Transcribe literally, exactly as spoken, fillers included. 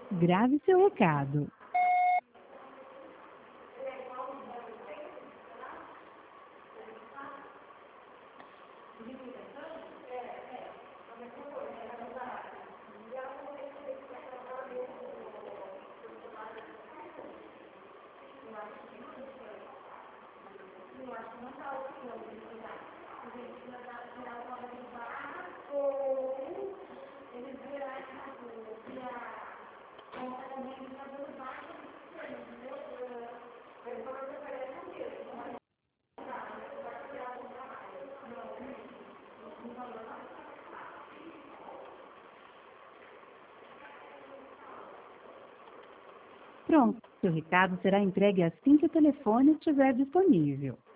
Grave seu recado. Pronto, seu recado será entregue assim que o telefone estiver disponível.